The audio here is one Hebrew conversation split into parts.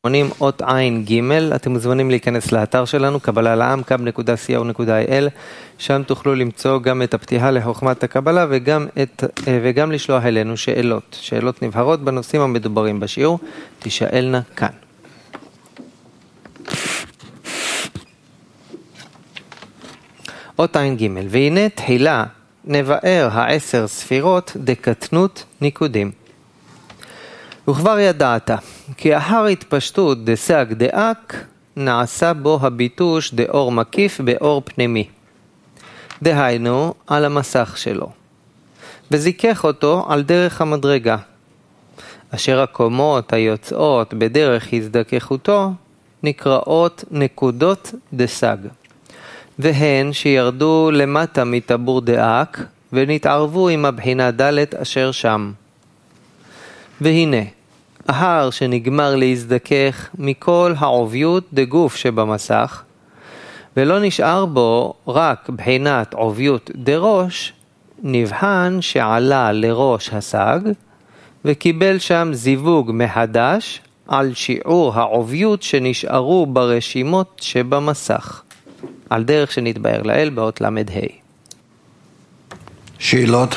אות עין ג'. אתם מוזמנים להיכנס לאתר שלנו, קבלה לעם, kab.co.il, שם תוכלו למצוא גם את הפתיחה לחוכמת הקבלה וגם לשלוח אלינו שאלות נבהרות בנושאים המדוברים בשיעור, תשאלנה כאן. אות עין ג'. והנה תחילה נבאר 10 ספירות דקטנות ניקודים. וכבר ידעת, כי אחר התפשטות דסג דאק, נעשה בו הביטוש דאור מקיף באור פנימי. דהיינו, על המסך שלו. וזיקח אותו על דרך המדרגה. אשר הקומות היוצאות בדרך הזדככותו, נקראות נקודות דסג. והן שירדו למטה מטבור דאק, ונתערבו עם הבחינה ד' אשר שם. והנה, ההר שנגמר להזדכך מכל העוביות דגוף שבמסך, ולא נשאר בו רק בחינת עוביות דראש, נבחן שעלה לראש הסג, וקיבל שם זיווג מחדש על שיעור העוביות שנשארו ברשימות שבמסך, על דרך שנתבאר לאל באות למד ה'. שאלות?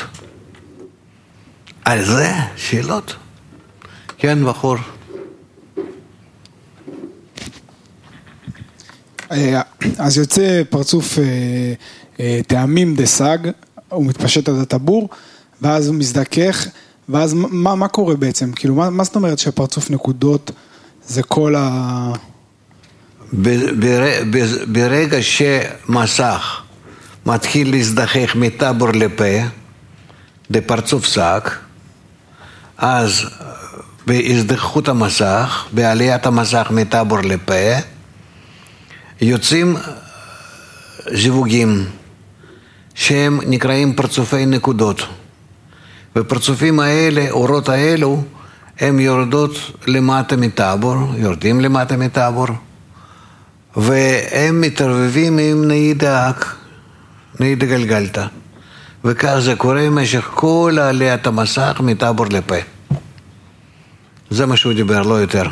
על זה? שאלות? כן, בחור. אז יוצא פרצוף טעמים דסג, הוא מתפשט על הטבור, ואז הוא מזדכך, ואז מה קורה בעצם? כאילו, מה זאת אומרת שפרצוף נקודות זה כל ה... ברגע שמסך מתחיל להזדכך מטבור לפה, דפרצוף סג, אז בהזדככות המסך, בעליית המסך מטבור לפה, יוצאים זיווגים שהם נקראים פרצופי נקודות. ופרצופים האלה, אורות האלו, הם יורדים למטה מטבור, והם מתערבבים עם נעיד גלגלתא. וכך זה קורה במשך כל עליית המסך מטבור לפה. זה מה שהוא דיבר, לא יותר.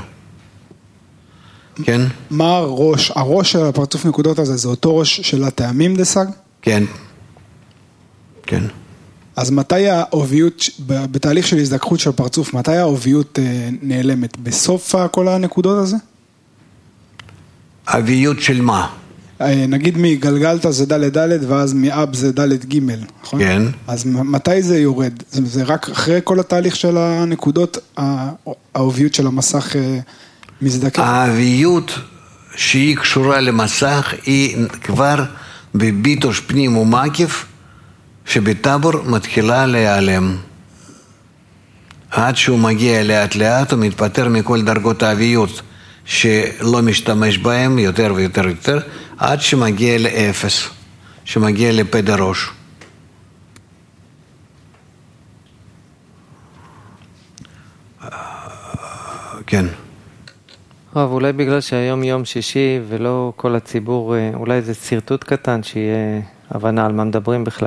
כן? מה הראש? הראש של הפרצוף נקודות הזה, זה אותו ראש של הטעמים דסג? כן. כן. אז מתי העוביות, בתהליך של הזדככות של פרצוף, מתי העוביות נעלמת? בסוף כל הנקודות הזה? העוביות של מה? נגיד מגלגלתא זה ד' ד' ואז מאב זה ד' ג', נכון? כן. אז מתי זה יורד? זה רק אחרי כל התהליך של הנקודות, העוביות של המסך מזדכך? העוביות שהיא קשורה למסך היא כבר בביטוש פנים ומקיף, שבטבור מתחילה להיעלם. עד שהוא מגיע לאט לאט, הוא מתפטר מכל דרגות העוביות שלא משתמש בהם יותר ויותר ויותר, עד שמגיע לאפס, שמגיע לפה דראש. כן. רב, אולי בגלל שהיום יום שישי ולא כל הציבור, אולי זה סרטוט קטן שיהיה הבנה על מה מדברים בכלל.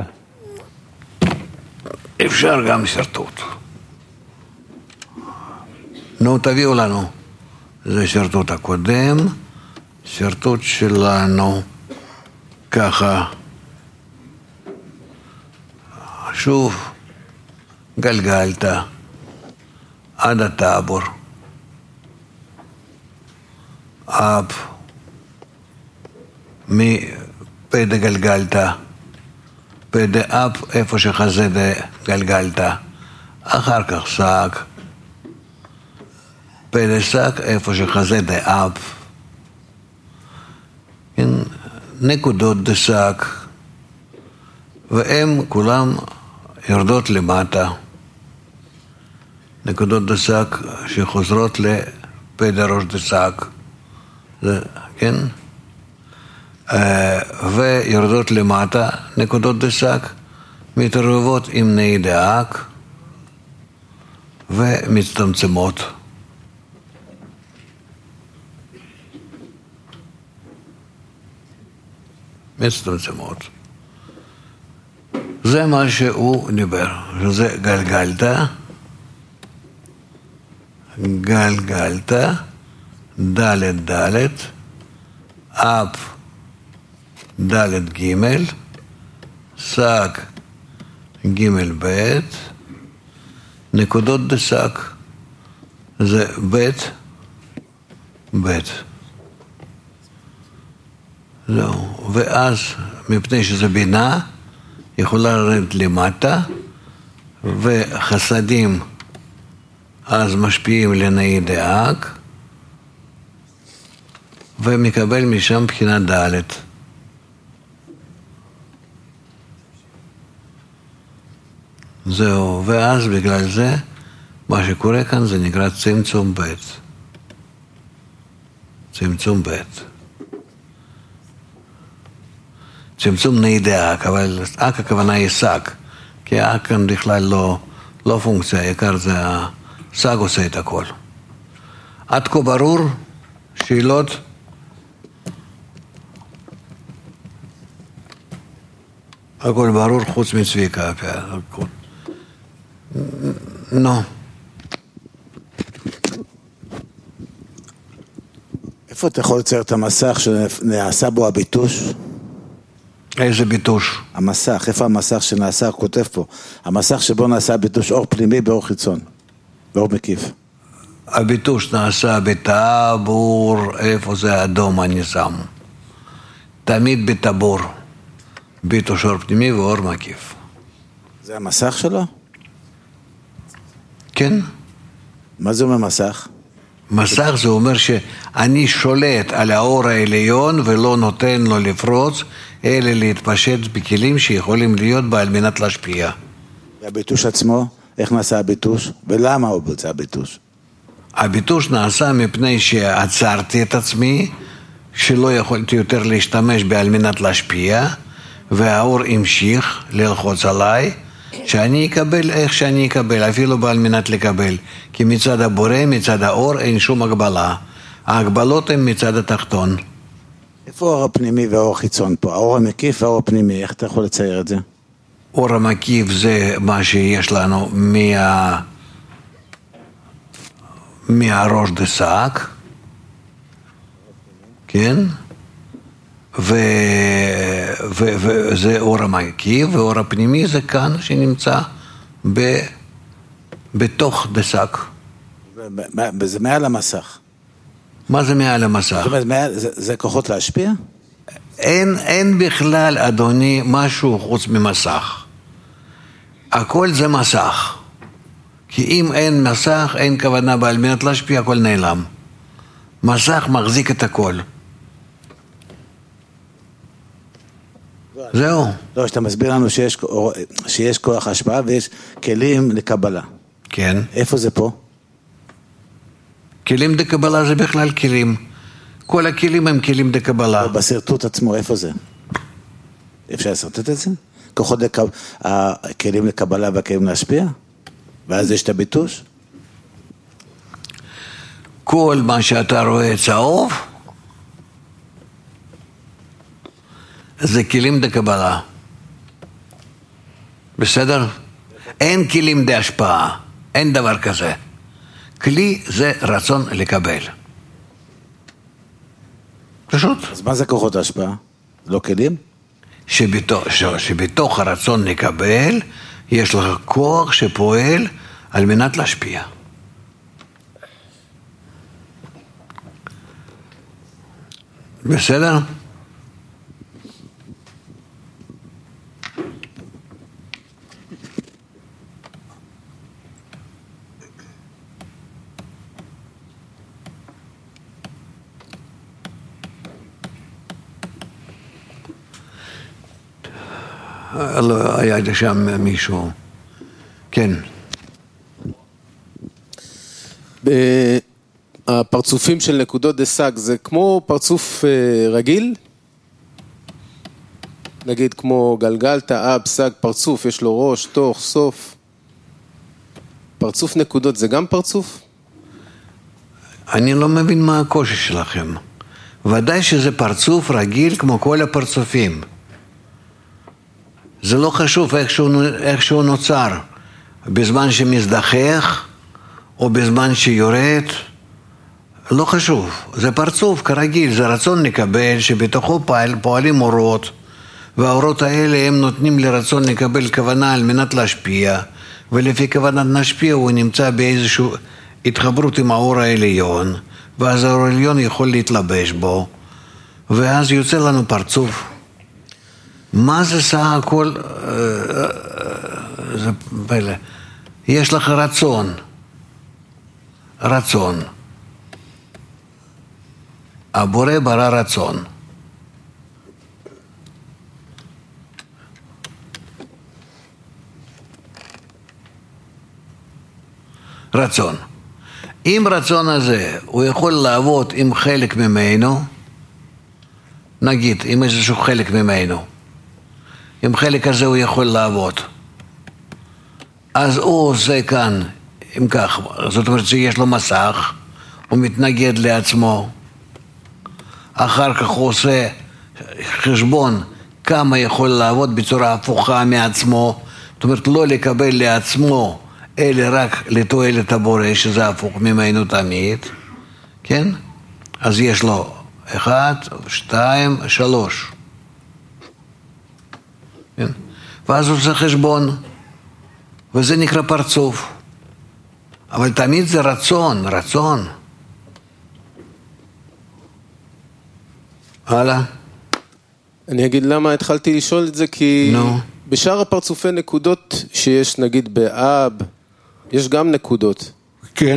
אפשר גם סרטוט. נו, תביאו לנו. זה סרטוט הקודם, סרטוט שלנו, ככה. שוב, גלגלת עד הטבור. אפ, מפה דגלגלת, פה דאפ, איפה שחזה דגלגלת. אחר כך סק. פה דסק, איפה שחזה דאפ. כן, נקודות דסק. והם כולם יורדות למטה. נקודות דסק שחוזרות לפה דראש דסק. זה, כן? ויורדות למטה, נקודות דסק, מתערבבות עם נעיד האק ומצטמצמות. מצטמצמות. זה מה שהוא דיבר, שזה גלגלת, ד' ד', אפ ד' ג', סק ג' ב', נקודות דסק, זה ב' ב'. זהו, ואז מפני שזה בינה, יכולה לרדת למטה, וחסדים אז משפיעים לנאי דאק, ומקבל משם בחינה ד'. זהו, ואז בגלל זה, מה שקורה כאן זה נקרא צמצום ב'. צמצום ב'. צמצום נאי דאק, אבל אק הכוונה היא סק, כי אק כאן בכלל לא פונקציה, העיקר זה הסג עושה את הכל. עד כה ברור? שאלות? הכל ברור חוץ מצביקה. נו. איפה אתה יכול לצייר את המסך שנעשה בו הביטוש? איזה ביטוש? המסך, איפה המסך שנעשה, כותב פה, המסך שבו נעשה ביטוש אור פנימי באור חיצון, באור מקיף. הביטוש נעשה בטבור, איפה זה אדום אני שם. תמיד בטבור. ביטוש אור פנימי ואור מקיף. זה המסך שלו? כן. מה זה אומר מסך? מסך זה אומר שאני שולט על האור העליון ולא נותן לו לפרוץ, אלא להתפשט בכלים שיכולים להיות בה על מנת להשפיע. והביטוש עצמו, איך נעשה הביטוש? ולמה הוא בוצע הביטוש? הביטוש נעשה מפני שעצרתי את עצמי, שלא יכולתי יותר להשתמש בה על מנת להשפיע, והאור המשיך ללחוץ עליי, שאני אקבל איך שאני אקבל, אפילו בעל מנת לקבל, כי מצד הבורא, מצד האור, אין שום הגבלה. ההגבלות הן מצד התחתון. איפה האור הפנימי והאור החיצון פה? האור המקיף והאור הפנימי, איך אתה יכול לצייר את זה? אור המקיף זה מה שיש לנו מהראש דסק, כן? וזה אור המקיף, ואור הפנימי זה כאן שנמצא בתוך דסק. וזה מעל המסך. מה זה מעל המסך? זאת אומרת, זה כוחות להשפיע? אין בכלל, אדוני, משהו חוץ ממסך. הכל זה מסך. כי אם אין מסך, אין כוונה בעל מנת להשפיע, הכל נעלם. מסך מחזיק את הכל. זהו. לא, שאתה מסביר לנו שיש כוח השפעה ויש כלים לקבלה. כן. איפה זה פה? כלים דקבלה זה בכלל כלים. כל הכלים הם כלים דקבלה. בסרטוט עצמו, איפה זה? אפשר לסרטט את זה? כוחות הכלים לקבלה והכלים להשפיע? ואז יש את הביטוש? כל מה שאתה רואה צהוב זה כלים דקבלה. בסדר? אין כלים דהשפעה. אין דבר כזה. כלי זה רצון לקבל. פשוט. אז מה זה כוחות ההשפעה? לא כלים? שבתוך הרצון לקבל יש לך כוח שפועל על מנת להשפיע. בסדר? לא, היה שם מישהו. כן. הפרצופים של נקודות דסק זה כמו פרצוף רגיל? נגיד כמו גלגלתא, אב, סג, פרצוף, יש לו ראש, תוך, סוף. פרצוף נקודות זה גם פרצוף? אני לא מבין מה הקושי שלכם. ודאי שזה פרצוף רגיל כמו כל הפרצופים. זה לא חשוב איך שהוא נוצר, בזמן שמזדחך או בזמן שיורד, לא חשוב, זה פרצוף כרגיל, זה רצון לקבל שבתוכו פועלים אורות, והאורות האלה הם נותנים לרצון לקבל כוונה על מנת להשפיע, ולפי כוונת נשפיע הוא נמצא באיזושהי התחברות עם האור העליון, ואז האור העליון יכול להתלבש בו, ואז יוצא לנו פרצוף. מה זה סך הכל? זה פלא. יש לך רצון. הבורא ברא רצון. רצון. אם רצון הזה הוא יכול לעבוד עם חלק ממנו, נגיד, עם איזשהו חלק ממנו, עם חלק הזה הוא יכול לעבוד, אז הוא עושה כאן, אם כך, זאת אומרת שיש לו מסך, הוא מתנגד לעצמו, אחר כך הוא עושה חשבון כמה יכול לעבוד בצורה הפוכה מעצמו, זאת אומרת לא לקבל לעצמו, אלא רק לתועלת הבורא, שזה הפוך ממנו תמיד, כן? אז יש לו 1, 2, 3. כן? ואז הוא עושה חשבון, וזה נקרא פרצוף. אבל תמיד זה רצון. הלאה. אני אגיד למה התחלתי לשאול את זה, כי בשאר הפרצופי נקודות שיש, נגיד באב, יש גם נקודות. כן.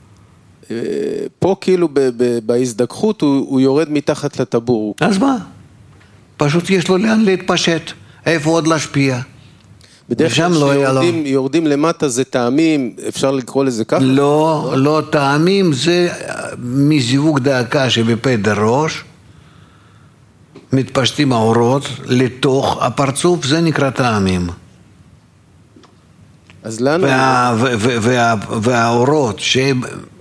פה כאילו בהזדככות הוא יורד מתחת לטבור. אז מה? פשוט יש לו לאן להתפשט. איפה עוד להשפיע? בדרך כלל שיורדים למטה זה טעמים, אפשר לקרוא לזה ככה? לא טעמים, זה מזיווג דאקה שבפה דראש, מתפשטים האורות לתוך הפרצוף, זה נקרא טעמים. אז לנו... והאורות שהם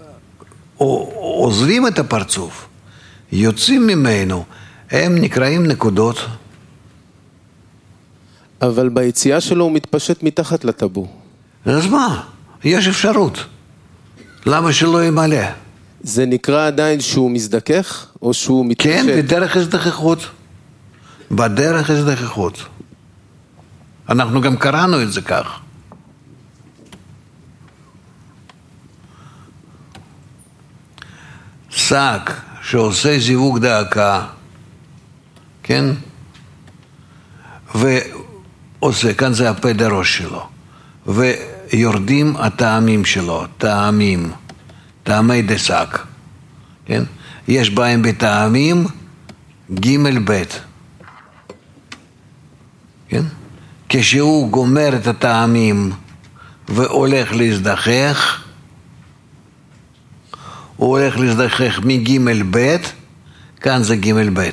עוזבים את הפרצוף, יוצאים ממנו, הם נקראים נקודות. אבל ביציאה שלו הוא מתפשט מתחת לטבור. אז מה? יש אפשרות. למה שלא ימלא? זה נקרא עדיין שהוא מזדכך או שהוא מתפשט? כן, בדרך הזדככות. בדרך הזדככות. אנחנו גם קראנו את זה כך. שק שעושה זיווג דאקה, כן? ועושה, כאן זה הפה דראש שלו, ויורדים הטעמים שלו, טעמי דשק, כן? יש בהם בטעמים ג' ב', כן? כשהוא גומר את הטעמים והולך להזדכך, הוא הולך להזדכך מג' ב', כאן זה ג' ב',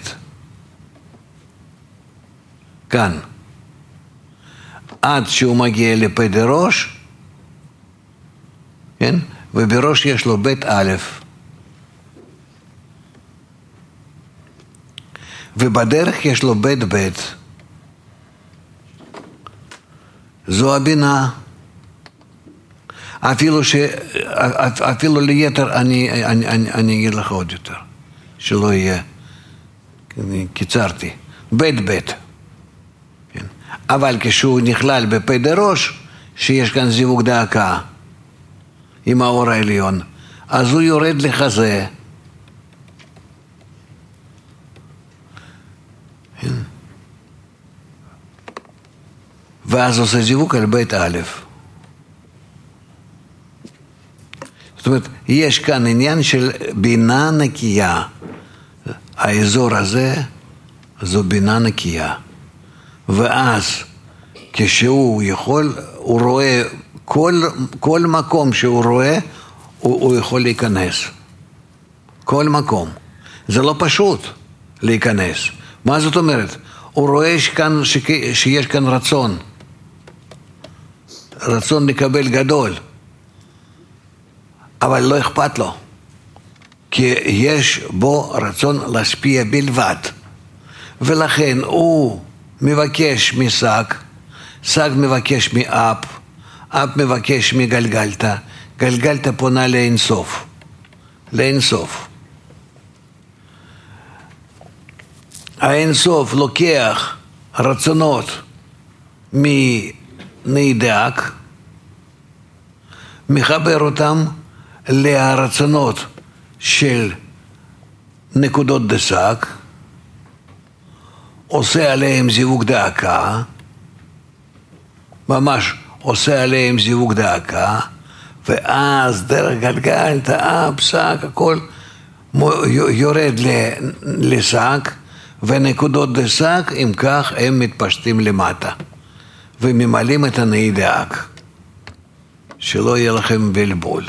כאן. עד שהוא מגיע לפה דראש, כן? ובראש יש לו בית א', ובדרך יש לו בית ב', זו הבינה. אפילו ליתר, אני אגיד לך עוד יותר, שלא יהיה, קיצרתי, בית ב', כן? אבל כשהוא נכלל בפה דראש, שיש כאן זיווג דאקה עם האור העליון, אז הוא יורד לחזה, כן? ואז עושה זיווג על בית א'. זאת אומרת, יש כאן עניין של בינה נקייה. האזור הזה, זו בינה נקייה. ואז, כשהוא יכול, הוא רואה, כל מקום שהוא רואה, הוא יכול להיכנס. כל מקום. זה לא פשוט להיכנס. מה זאת אומרת? הוא רואה שיש כאן רצון. רצון לקבל גדול. אבל לא אכפת לו, כי יש בו רצון להשפיע בלבד, ולכן הוא מבקש משק, שק מבקש מאפ מבקש מגלגלתא, גלגלתא פונה לאינסוף, לאינסוף. האינסוף לוקח רצונות מנהידק, מחבר אותם לרצונות של נקודות דסק, עושה עליהם זיווג דאקה, ממש עושה עליהם זיווג דאקה, ואז דרך גלגל, תאה, פסק, הכל יורד לשק, ונקודות דסק, אם כך, הם מתפשטים למטה, וממלאים את הנהידק, שלא יהיה לכם בלבול.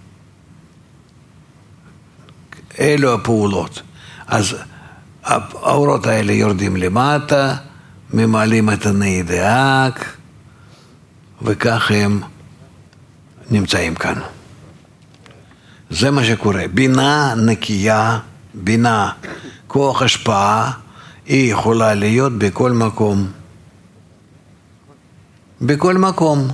אלו הפעולות. אז האורות האלה יורדים למטה, ממלאים את הנהידק, וכך הם נמצאים כאן. זה מה שקורה. בינה נקייה, בינה, כוח השפעה, היא יכולה להיות בכל מקום. בכל מקום.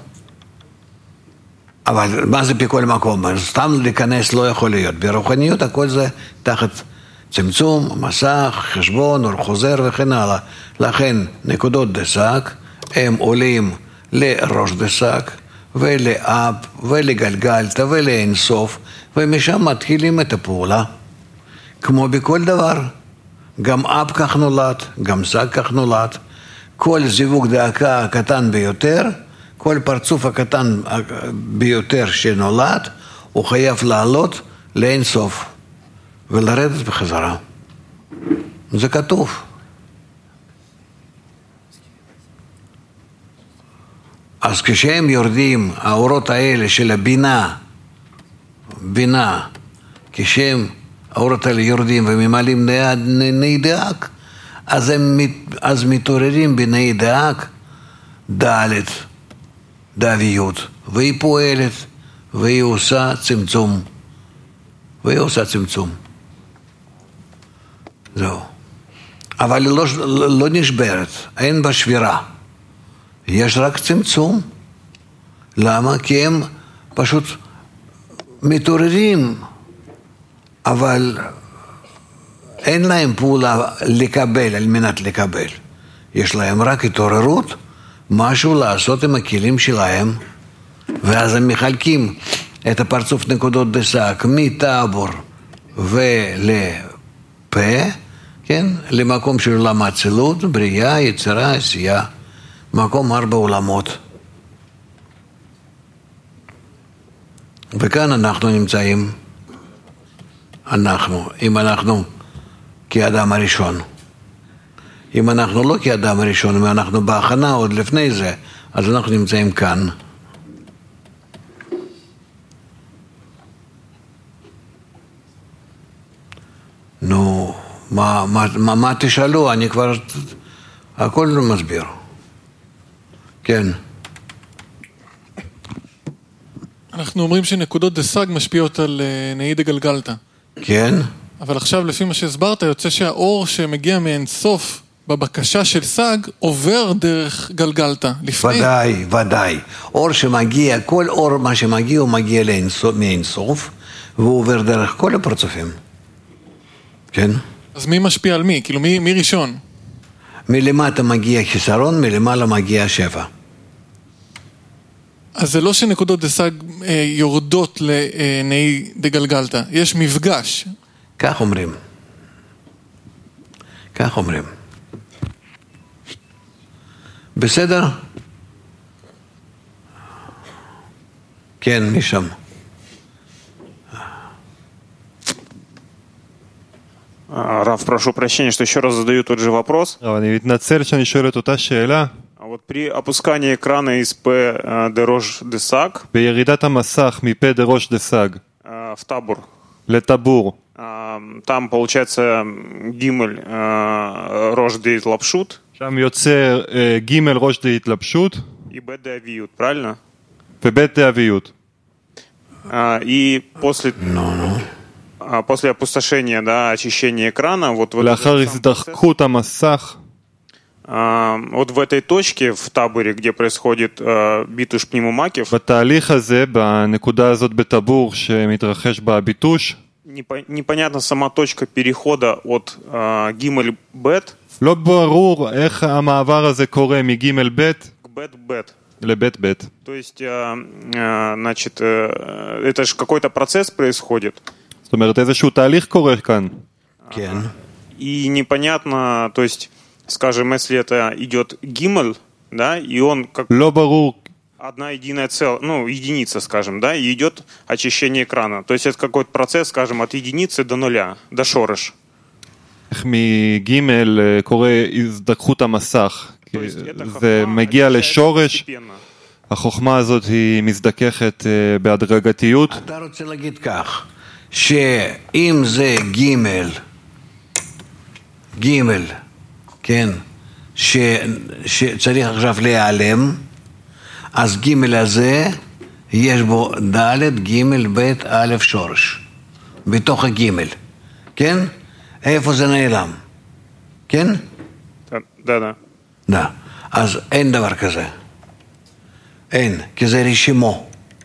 אבל מה זה בכל מקום? סתם להיכנס לא יכול להיות. ברוחניות הכל זה תחת צמצום, מסך, חשבון, אור חוזר וכן הלאה. לכן נקודות דסק, הם עולים לראש דסק, ולאב, ולגלגלתא, ולאינסוף, ומשם מתחילים את הפעולה. כמו בכל דבר. גם אב כך נולד, גם סק כך נולד. כל זיווג דאקה הקטן ביותר, כל פרצוף הקטן ביותר שנולד, הוא חייב לעלות לאינסוף, ולרדת בחזרה. זה כתוב. אז כשהם יורדים, האורות האלה של הבינה, כשהם האורות האלה יורדים וממלאים נהידק, אז מתעוררים בנהידק ד' דאביות, והיא פועלת, והיא עושה צמצום. זהו. אבל היא לא נשברת, אין בה שבירה. יש רק צמצום. למה? כי הם פשוט מתעוררים, אבל אין להם פעולה לקבל, על מנת לקבל. יש להם רק התעוררות, משהו לעשות עם הכלים שלהם, ואז הם מחלקים את הפרצוף נקודות דסק מטאבור ולפה, כן? למקום של עולם האצילות, בריאה, יצירה, עשייה, מקום 4 עולמות. וכאן אנחנו נמצאים, אם אנחנו כאדם הראשון. אם אנחנו לא כאדם הראשון, אם אנחנו בהכנה עוד לפני זה, אז אנחנו נמצאים כאן. נו, מה תשאלו? אני כבר הכל מסביר. כן. אנחנו אומרים שנקודות דסג משפיעות על נהידא גלגלתא. כן. אבל עכשיו לפי מה שהסברת יוצא שהאור שמגיע מאינסוף בבקשה של סג עובר דרך גלגלתא. ודאי. אור שמגיע, כל אור מה שמגיע הוא מגיע מאינסוף, והוא עובר דרך כל הפרצופים. כן. אז מי משפיע על מי? כאילו מי ראשון? מלמטה מגיע חיסרון, מלמעלה מגיע שפע. אז זה לא שנקודות דסג יורדות לנהידא גלגלתא, יש מפגש. כך אומרים. בסדר? כן, משם. Рав, прошу прощения, что еще раз задаю тот же вопрос. אני מתנצל שאני שואל את אותה שאלה. Вот при опускании экрана из P de Rosh de Sag בירידת המסך מפה דה ראש דה סג в табор, לטבור, там получается гимель Rosh de Lapshut שם יוצר ג' ראש דה התלבשות и B de Aviyut, правильно? וב' דה אביות. И после опустошения, да, очищения экрана, вот לאחר הזדחקות המסך, вот в этой точке в таборе, где происходит битуш пневмомакев, בתהליך הזה, בנקודה הזאת בטבור שמתרחש בביטוש, Непонятна сама точка перехода от гимель бет. לא ברור איך המעבר הזה קורה מגימל בית К бет-бет. לבית בית. То есть, значит, это же какой-то процесс происходит. זאת אומרת, איזשהו תהליך קורה כאן. כן. И непонятно, то есть, скажем, если это идет гимель, да, и он как לא ברור одна единая целая, ну, единица, скажем, да, и идет очищение экрана. То есть это какой-то процесс, скажем, от единицы до нуля, до шорыш. איך מגימל קורה הזדקחות המסך. זה מגיע לשורש, החוכמה הזאת היא מזדככת בהדרגתיות. אתה רוצה להגיד כך, שאם זה גימל, כן, שצריך עכשיו להיעלם, אז גימל הזה יש בו ד' גימל ב' א' שורש, בתוך הגימל, כן? איפה זה נעלם? כן? Да. לא. אז אין דבר כזה. אין, כי זה רשימו.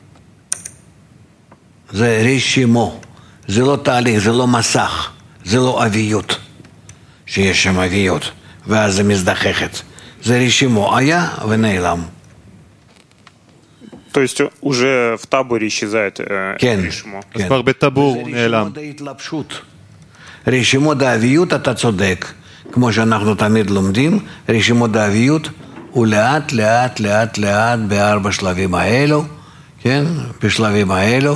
זה רשימו. זה לא תהליך, זה לא מסך, זה לא אביות. שיש שם אביות, ואז זה מזדחכת. זה רשימו, היה ונעלם. То есть уже в таборе исчезает решимо. אז כבר בטבור הוא נעלם. זה רשימו התלבשות. רשימו דאביות אתה צודק. כמו שאנחנו תמיד לומדים, רשימו דאביות הוא לאט לאט לאט לאט בארבע שלבים האלו, כן? בשלבים האלו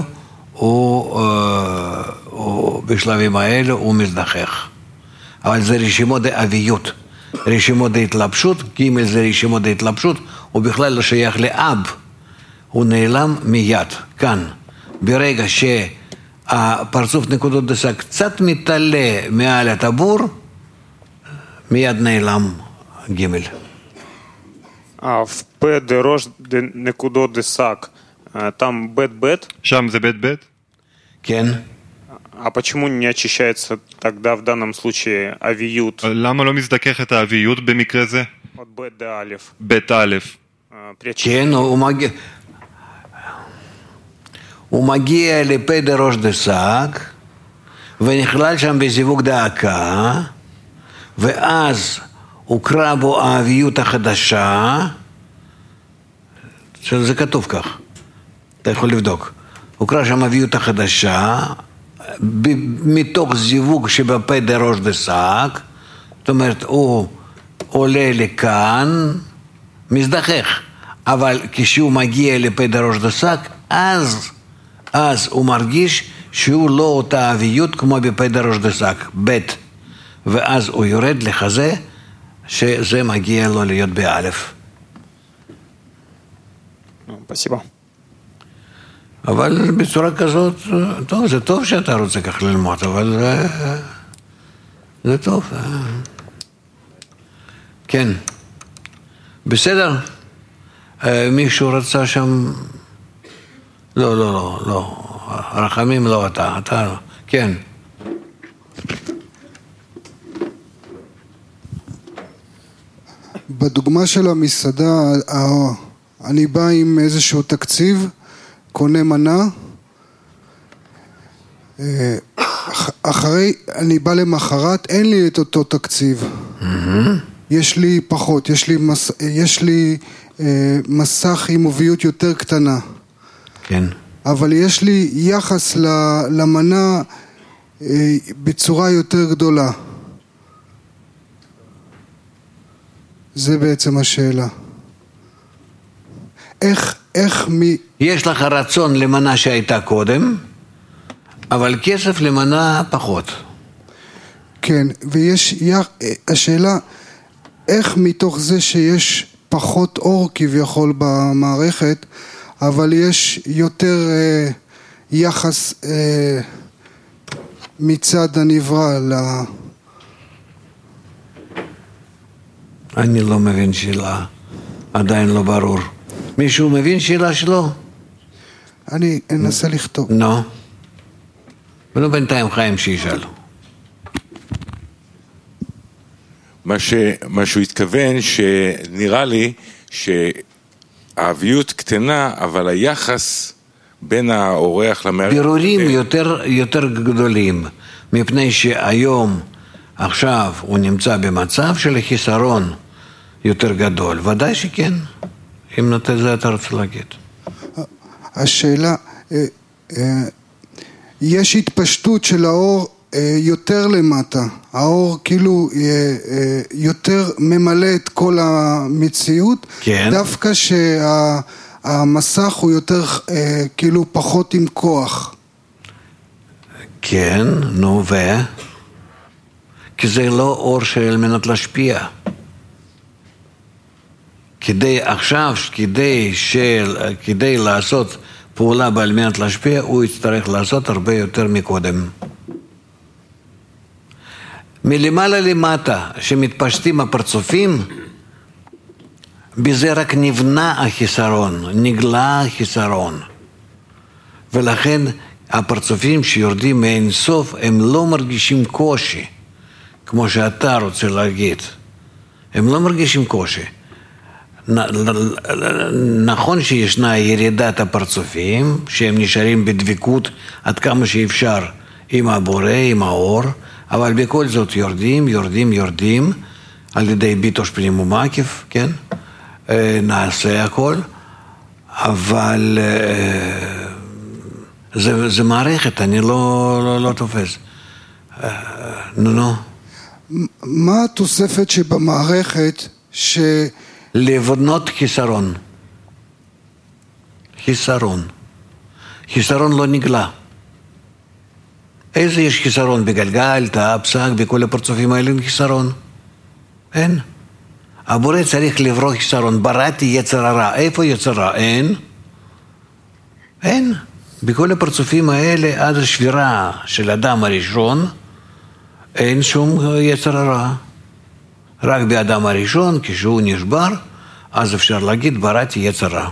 בשלבים האלו הוא מזדחך. אבל זה רשימו דאביות. רשימו דהתלבשות, ג' זה רשימו דהתלבשות, הוא בכלל לא שייך לאב. הוא נעלם מיד, כאן. ברגע שהפרצוף נקודות דסה קצת מתעלה מעל הטבור, מיד נעלם ג'. В П дорож некудо десак, там бет-бет. שם זה בית בית? כן. А почему не очищается тогда в данном случае авиют? למה לא מזדכך את האביות במקרה זה? От бет до алиф. בית א'. כן, הוא מגיע לפה דראש דסק ונכלל שם בזיווג דאקה, ואז הוקרא בו האביות החדשה, שזה כתוב כך, אתה יכול לבדוק, הוקרא שם האביות החדשה מתוך זיווג שבפה דראש דסק, זאת אומרת הוא עולה לכאן מזדחך, אבל כשהוא מגיע לפה דראש דסק, אז הוא מרגיש שהוא לא אותה אביות כמו בפה דראש דסק, ב', ואז הוא יורד לחזה שזה מגיע לו להיות באלף. Спасибо. אבל בצורה כזאת, טוב, זה טוב שאתה רוצה כך ללמוד, אבל זה טוב. כן. בסדר? מישהו רצה שם... לא. רחמים לא אתה. כן. בדוגמה של המסעדה, אני בא עם איזשהו תקציב, קונה מנה, אחרי, אני בא למחרת, אין לי את אותו תקציב. יש לי פחות, יש לי מסך עם עוביות יותר קטנה. כן. אבל יש לי יחס למנה בצורה יותר גדולה. זה בעצם השאלה. איך יש לך רצון למנה שהייתה קודם, אבל כסף למנה פחות. כן, ויש, השאלה, איך מתוך זה שיש פחות אור כביכול במערכת, אבל יש יותר יחס מצד הנברא אני לא מבין שאלה, עדיין לא ברור. מישהו מבין שאלה שלו? אני אנסה לכתוב. לא. ולא בינתיים חיים שישאל. מה שהוא התכוון, שנראה לי שהאביות קטנה, אבל היחס בין האורח למארח. בירורים יותר גדולים, מפני שהיום, עכשיו, הוא נמצא במצב של חיסרון יותר גדול. ודאי שכן, אם נתן זה אתה רוצה להגיד. השאלה, יש התפשטות של האור יותר למטה, האור כאילו יותר ממלא את כל המציאות, כן. דווקא שהמסך הוא יותר כאילו פחות עם כוח. כן, נו כי זה לא אור של מנת להשפיע. כדי לעשות פעולה בעל מנת להשפיע, הוא יצטרך לעשות הרבה יותר מקודם. מלמעלה למטה, שמתפשטים הפרצופים, בזה רק נבנה החיסרון, נגלה החיסרון. ולכן הפרצופים שיורדים מאין סוף, הם לא מרגישים קושי, כמו שאתה רוצה להגיד. הם לא מרגישים קושי. נכון שישנה ירידת הפרצופים, שהם נשארים בדבקות עד כמה שאפשר עם הבורא, עם האור, אבל בכל זאת יורדים, על ידי ביטוש פנים ומקיף, כן? נעשה הכל, אבל זה מערכת, אני לא תופס. נו. מה התוספת שבמערכת לבנות חיסרון לא נגלה. איזה יש חיסרון בגלגל, תא, פסק, בכל הפרצופים האלה אין חיסרון? אין. הבורא צריך לברוא חיסרון, בראתי יצר הרע. איפה יצר רע? אין. בכל הפרצופים האלה, עד השבירה של אדם הראשון, אין שום יצר הרע. רק באדם הראשון, כשהוא נשבר, אז אפשר להגיד, בראתי יצר רע.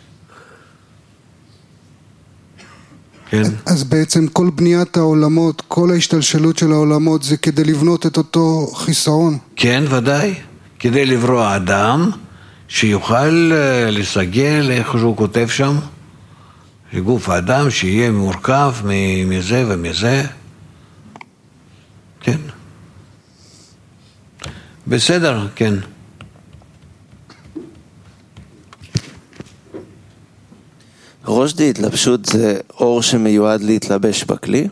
כן. אז בעצם כל בניית העולמות, כל ההשתלשלות של העולמות, זה כדי לבנות את אותו חיסרון? כן, ודאי. כדי לברוא אדם שיוכל לסגל, איך שהוא כותב שם, שגוף האדם שיהיה מורכב מזה ומזה. כן. בסדר, כן. ראש דהתלבשות זה אור שמיועד להתלבש בכלי?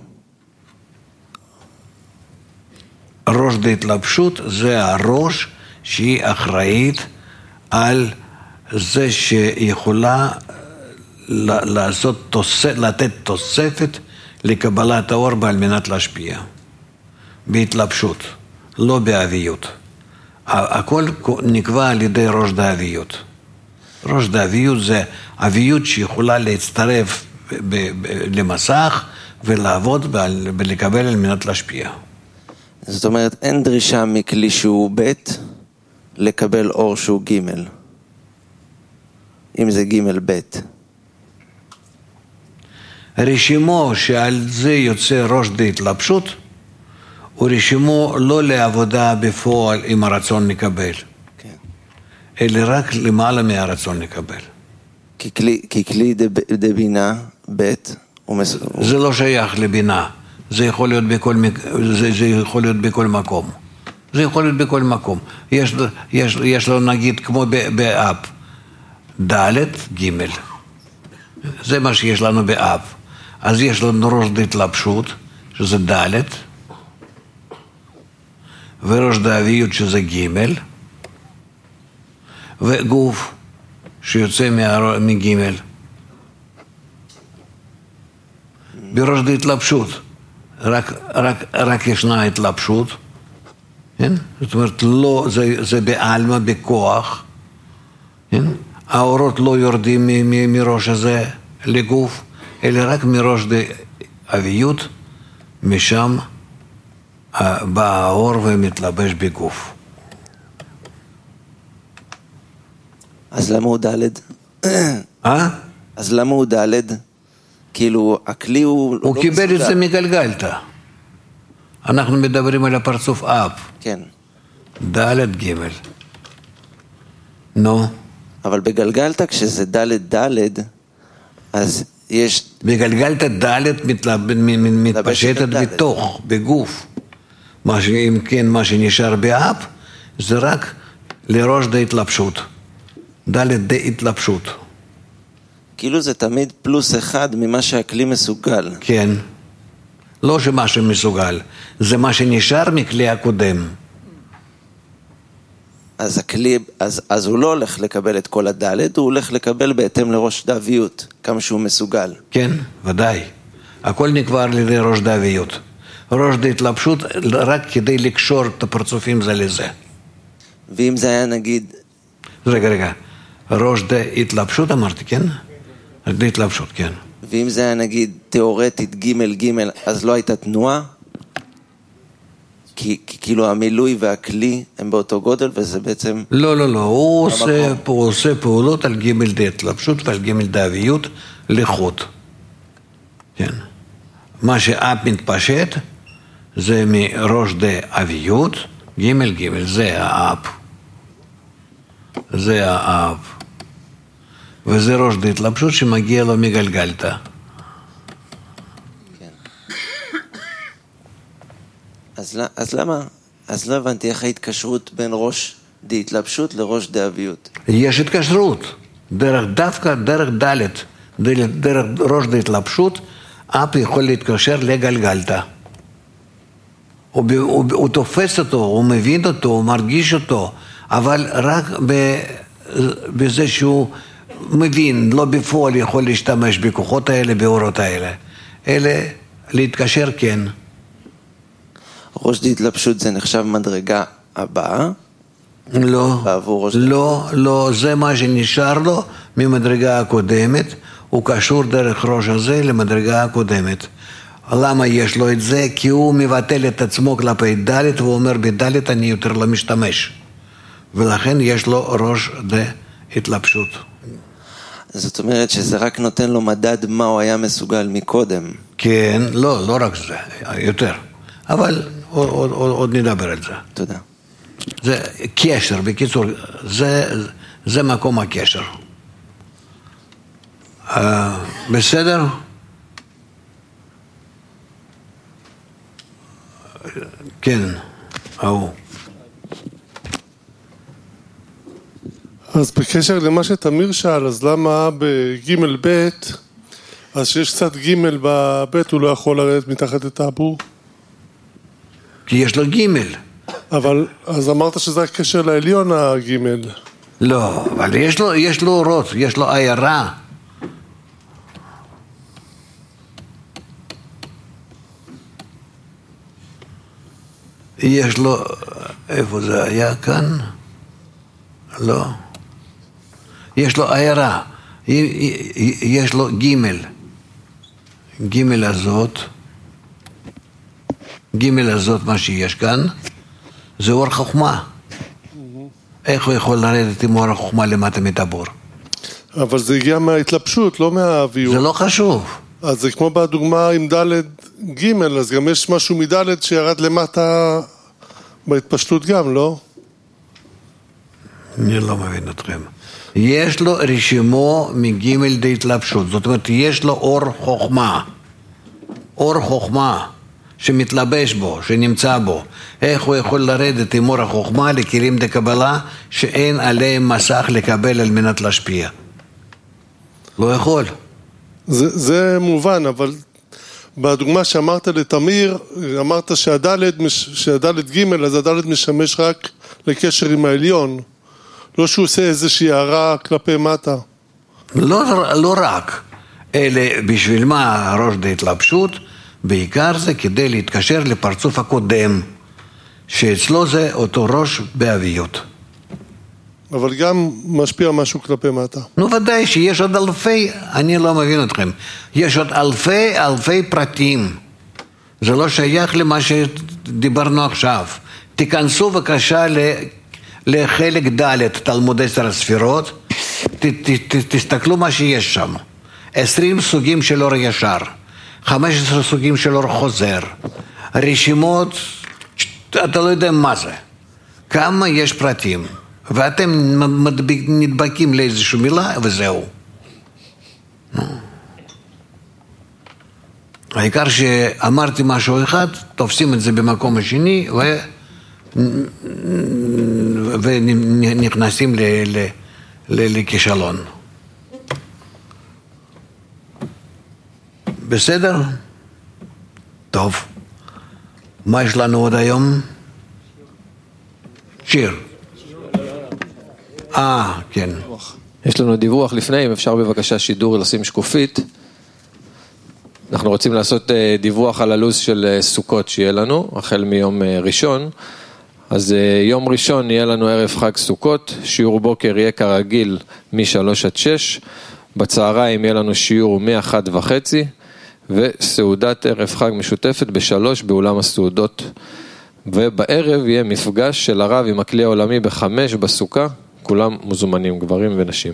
ראש דהתלבשות זה הראש שהיא אחראית על זה שיכולה לתת תוספת לקבלת האור על מנת להשפיע. בהתלבשות, לא באביות. הכל נקבע על ידי ראש דאביות. ראש דאביות זה אביות שיכולה להצטרף למסך ולעבוד ולקבל על מנת להשפיע. זאת אומרת, אין דרישה מכלי שהוא ב' לקבל אור שהוא ג', אם זה ג' ב'. רשימו שעל זה יוצא ראש דהתלבשות, הוא רשימו לא לעבודה בפועל עם הרצון לקבל, אלא רק למעלה מהרצון לקבל. כי כלי דבינה ב' זה לא שייך לבינה, זה יכול להיות בכל מקום. זה יכול להיות בכל מקום. יש לו נגיד כמו באב, ד' ג', זה מה שיש לנו באב. אז יש לנו ראש דהתלבשות, שזה ד', וראש דאביות שזה ג', וגוף שיוצא מג'. בראש דהתלבשות רק ישנה התלבשות, כן? זאת אומרת, לא, זה בעלמא, בכוח, כן? האורות לא יורדים מראש הזה לגוף, אלא רק מראש דאביות, משם בא האור ומתלבש בגוף. אז למה הוא ד'? אז למה הוא ד'? כאילו, הכלי הוא... הוא קיבל את זה מגלגלתא. אנחנו מדברים על הפרצוף אב. כן. ד' ג'. נו. אבל בגלגלתא, כשזה ד', אז יש... בגלגלתא ד' מתפשטת בתוך, בגוף. אם כן, מה שנשאר באב, זה רק לראש דהתלבשות. ד' דהתלבשות. כאילו זה תמיד פלוס אחד ממה שהכלי מסוגל. כן. לא שמה שמסוגל, זה מה שנשאר מכלי הקודם. אז הכלי, אז הוא לא הולך לקבל את כל הדלת, הוא הולך לקבל בהתאם לראש דאביות, כמה שהוא מסוגל. כן, ודאי. הכל נקבע על ידי ראש דאביות. ראש דהתלבשות רק כדי לקשור את הפרצופים זה לזה. ואם זה היה נגיד... רגע. ראש דהתלבשות אמרתי, כן? דהתלבשות, כן. ואם זה היה נגיד תיאורטית ג' אז לא הייתה תנועה? כי כאילו המילוי והכלי הם באותו גודל וזה בעצם... לא, הוא עושה פעולות על ג' דהתלבשות ועל ג' דאביות לחוט. כן. מה שאב מתפשט זה מראש דאביות, ג' זה האב. זה האב. וזה ראש דהתלבשות שמגיע לו מגלגלתא. אז לא הבנתי איך ההתקשרות בין ראש דהתלבשות לראש דאביות. יש התקשרות, דווקא דרך ד', דרך ראש דהתלבשות, אב יכול להתקשר לגלגלתא. הוא תופס אותו, הוא מבין אותו, הוא מרגיש אותו, אבל רק בזה שהוא מבין, לא בפועל יכול להשתמש בכוחות האלה, באורות האלה. אלה להתקשר כן. ראש דהתלבשות זה נחשב מדרגה הבאה? לא, זה מה שנשאר לו ממדרגה הקודמת, הוא קשור דרך ראש הזה למדרגה הקודמת. למה יש לו את זה? כי הוא מבטל את עצמו כלפי ד' והוא אומר בד' אני יותר לא משתמש. ולכן יש לו ראש דהתלבשות. זאת אומרת שזה רק נותן לו מדד מה הוא היה מסוגל מקודם. כן, לא רק זה, יותר. אבל עוד נדבר על זה. תודה. זה קשר, בקיצור, זה מקום הקשר. בסדר? כן, אז בקשר למה שתמיר שאל, אז למה בג' ב' אז שיש קצת ג' בב' הוא לא יכול לרדת מתחת לטאבור? כי יש לו ג'. אבל, אז אמרת שזה הקשר לעליון הג'. לא, אבל יש לו אורות, יש לו עיירה. יש לו, איפה זה היה כאן? לא. יש לו עיירה, יש לו ג' הזאת, מה שיש כאן, זה אור חוכמה. איך הוא יכול לרדת עם אור החוכמה למטה מטבור? אבל זה הגיע מההתלבשות, לא מהאביות. זה לא חשוב. אז זה כמו בדוגמה עם ד' ג', אז גם יש משהו מד' שירד למטה בהתפשטות גם, לא? אני לא מבין אתכם. יש לו רשימו מג' דהתלבשות, זאת אומרת יש לו אור חוכמה שמתלבש בו, שנמצא בו. איך הוא יכול לרדת עם אור החוכמה לכלים דקבלה שאין עליהם מסך לקבל על מנת להשפיע? לא יכול. זה מובן, אבל בדוגמה שאמרת לתמיר, אמרת שהדלת ג' אז הדלת משמש רק לקשר עם העליון. לא שהוא עושה איזושהי הערה כלפי מטה. לא רק. אלה בשביל מה ראש דהתלבשות? בעיקר זה כדי להתקשר לפרצוף הקודם, שאצלו זה אותו ראש באביות. אבל גם משפיע משהו כלפי מטה. נו ודאי שיש עוד אלפי, אני לא מבין אתכם, יש עוד אלפי פרטים. זה לא שייך למה שדיברנו עכשיו. תיכנסו בבקשה לחלק ד' תלמוד 10 הספירות, תסתכלו מה שיש שם. 20 סוגים של אור ישר, 15 סוגים של אור חוזר, רשימות, אתה לא יודע מה זה. כמה יש פרטים, ואתם נדבקים לאיזושהי מילה וזהו. העיקר שאמרתי משהו אחד, תופסים את זה במקום השני, ונכנסים לכישלון. בסדר? טוב. מה יש לנו עוד היום? שיר. כן. יש לנו דיווח לפני, אם אפשר בבקשה שידור לשים שקופית. אנחנו רוצים לעשות דיווח על הלו"ז של סוכות שיהיה לנו, החל מיום ראשון. אז יום ראשון יהיה לנו ערב חג סוכות, שיעור בוקר יהיה כרגיל מ-3-6, בצהריים יהיה לנו שיעור מ-1:30, וסעודת ערב חג משותפת ב-3 באולם הסעודות. ובערב יהיה מפגש של הרב עם הכלי העולמי ב-5 בסוכה, כולם מוזמנים, גברים ונשים.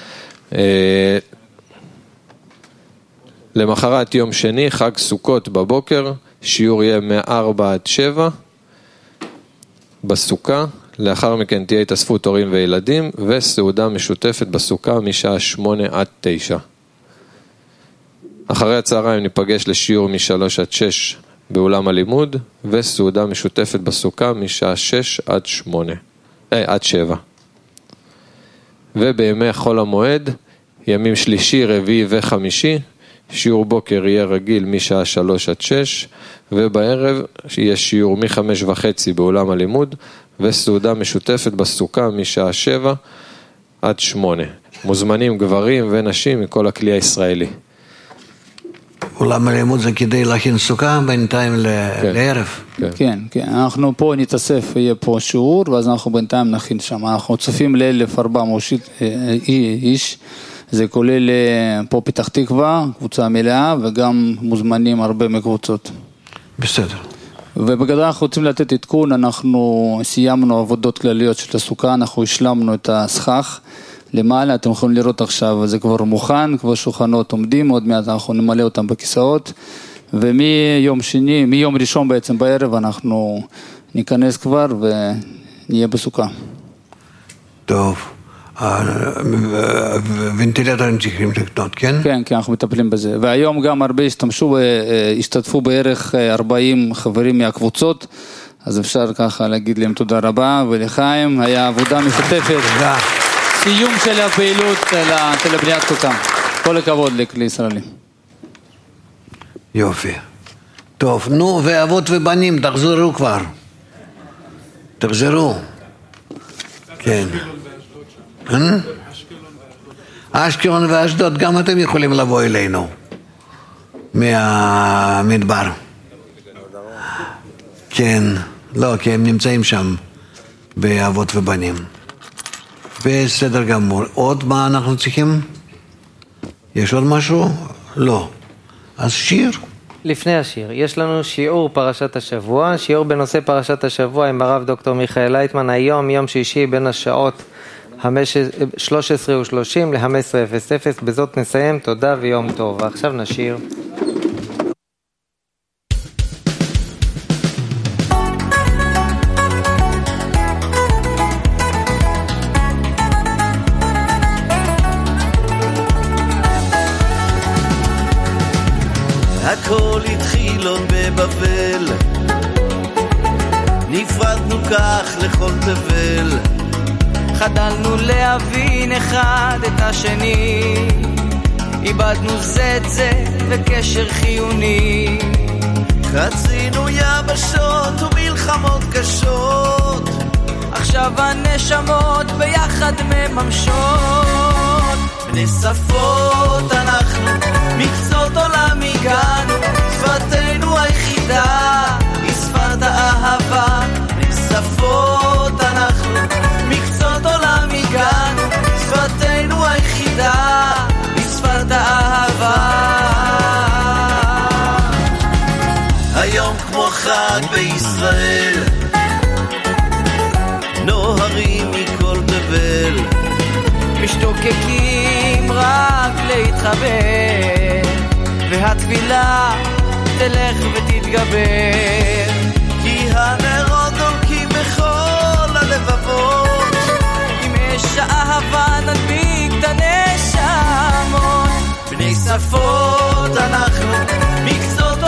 למחרת יום שני, חג סוכות בבוקר, שיעור יהיה מ-4-7 בסוכה, לאחר מכן תהיה התאספות הורים וילדים, וסעודה משותפת בסוכה משעה 8-9. אחרי הצהריים ניפגש לשיעור מ-3-6 באולם הלימוד, וסעודה משותפת בסוכה משעה 6-7. ובימי חול המועד, ימים שלישי, רביעי וחמישי, שיעור בוקר יהיה רגיל משעה 3-6, ובערב יהיה שיעור מ-5:30 באולם הלימוד, וסעודה משותפת בסוכה משעה 7-8. מוזמנים גברים ונשים מכל הכלי הישראלי. אולם הלימוד זה כדי להכין סוכה בינתיים לערב. כן, כן. אנחנו פה נתאסף, יהיה פה שיעור, ואז אנחנו בינתיים נכין שם. אנחנו צופים ל-1,400 איש. זה כולל פה פתח תקווה, קבוצה מלאה, וגם מוזמנים הרבה מקבוצות. בסדר. ובגדול אנחנו רוצים לתת עדכון, אנחנו סיימנו עבודות כלליות של הסוכה, אנחנו השלמנו את הסכך למעלה, אתם יכולים לראות עכשיו, זה כבר מוכן, כבר שולחנות עומדים, עוד מעט אנחנו נמלא אותם בכיסאות, מיום ראשון בעצם בערב אנחנו ניכנס כבר ונהיה בסוכה. טוב. ונטילטורים צריכים לקנות, כן? כן, כן, אנחנו מטפלים בזה. והיום גם הרבה השתתפו בערך 40 חברים מהקבוצות, אז אפשר ככה להגיד להם תודה רבה, ולחיים היה עבודה משותפת. תודה. סיום של הפעילות של הבניית סוכה. כל הכבוד לכלי ישראלי. יופי. טוב, נו, ואבות ובנים, תחזרו כבר. תחזרו. כן. אשקלון ואשדוד, גם אתם יכולים לבוא אלינו מהמדבר. כן, לא, כי הם נמצאים שם באבות ובנים. בסדר גמור. עוד מה אנחנו צריכים? יש עוד משהו? לא. אז שיר? לפני השיר, יש לנו שיעור פרשת השבוע, שיעור בנושא פרשת השבוע עם הרב דוקטור מיכאל לייטמן, היום יום שישי בין השעות 13:30 ל-15:00. בזאת נסיים, תודה ויום טוב. ועכשיו נשיר. הכל התחיל עוד בבבל, נפרדנו כך לכל תבל, חדלנו להבין אחד את השני, איבדנו זה את זה בקשר חיוני, חצינו יבשות ומלחמות קשות, עכשיו הנשמות ביחד מממשות, בני שפות אנחנו, מקצות עולם הגענו, שפתנו היחידה היא שפת האהבה, בני שפות אנחנו, מקצות עולם הגענו, שפתנו היחידה היא שפת האהבה. היום כמו חג בישראל, נוהרים מכל תבל, משתוקקים רק להתחבר, והתפילה תלך ותתגבר, כי הנרות דולקים בכל הלבבות, עם אש האהבה נדביק את הנשמות, בני שפות אנחנו, מקצות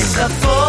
שפות